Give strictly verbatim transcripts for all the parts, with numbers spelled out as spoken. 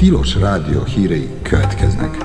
Tilos Rádió hírei következnek.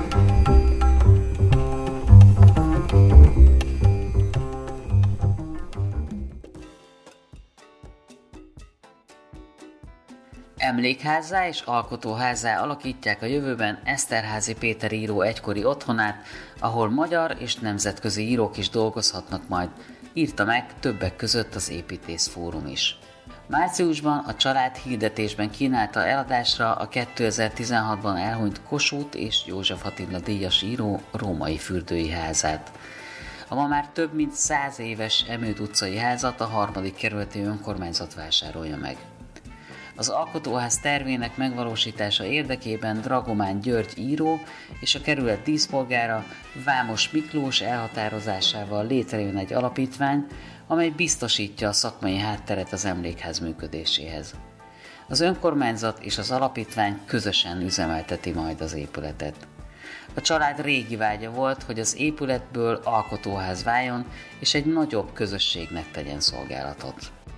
Emlékházzá és alkotóházzá alakítják a jövőben Eszterházy Péter író egykori otthonát, ahol magyar és nemzetközi írók is dolgozhatnak majd, írta meg többek között az Építész Fórum is. Márciusban a család hirdetésben kínálta eladásra a kétezer-tizenhatban elhunyt Kossuth és József Attila díjas író római fürdői házát. A ma már több mint száz éves Emőd utcai házat a harmadik kerületi önkormányzat vásárolja meg. Az alkotóház tervének megvalósítása érdekében Dragomán György író és a kerület díszpolgára Vámos Miklós elhatározásával létrejön egy alapítvány, amely biztosítja a szakmai hátteret az emlékház működéséhez. Az önkormányzat és az alapítvány közösen üzemelteti majd az épületet. A család régi vágya volt, hogy az épületből alkotóház váljon és egy nagyobb közösségnek tegyen szolgálatot.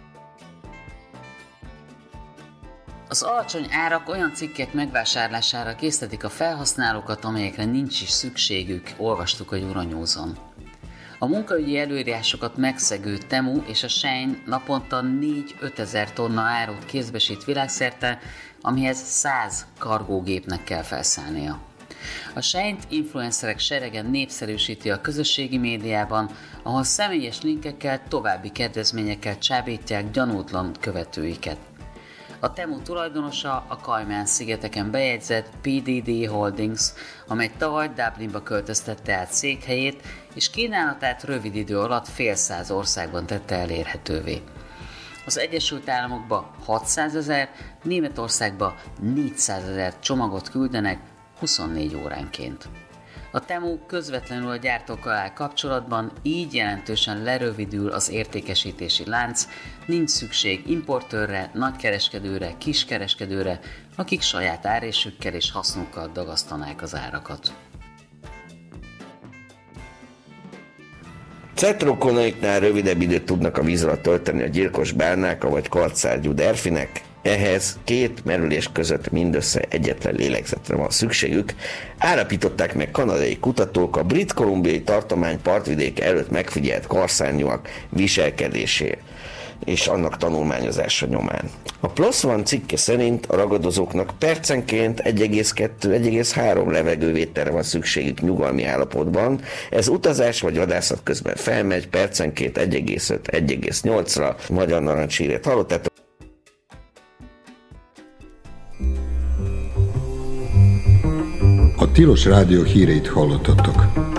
Az alacsony árak olyan cikkek megvásárlására késztetik a felhasználókat, amelyekre nincs is szükségük, olvastuk a Euronewson. A munkaügyi előírásokat megszegő Temu és a Shein naponta négy-ötezer tonna árut kézbesít világszerte, amihez száz kargógépnek kell felszállnia. A Sheint influencerek seregen népszerűsíti a közösségi médiában, ahol személyes linkekkel, további kedvezményekkel csábítják gyanútlan követőiket. A Temu tulajdonosa a Kajmán-szigeteken bejegyzett pé dé dé Holdings, amely tavaly Dublinba költöztette át székhelyét, és kínálatát rövid idő alatt fél száz országban tette elérhetővé. Az Egyesült Államokba hatszázezer, Németországba négyszázezer csomagot küldenek huszonnégy óránként. A Temu közvetlenül a gyártókkal áll kapcsolatban, így jelentősen lerövidül az értékesítési lánc, nincs szükség importőrre, nagykereskedőre, kiskereskedőre, akik saját árésükkel és hasznukkal dagasztanák az árakat. Cetrokonaiknál rövidebb időt tudnak a víz alatt tölteni a gyilkos bálnák, vagy kartszárgyú delfinek. Ehhez két merülés között mindössze egyetlen lélegzetre van szükségük, állapították meg kanadai kutatók a brit-kolumbiai tartomány partvidéke előtt megfigyelt karszárnyúak viselkedésére és annak tanulmányozása nyomán. A PLOS ONE cikke szerint a ragadozóknak percenként egy egész kettő - egy egész három levegővételre van szükségük nyugalmi állapotban, ez utazás vagy vadászat közben felmegy, percenként egy egész öt - egy egész nyolcra, magyar narancshírét hallottátok. A Tilos Rádió híreit hallottatok.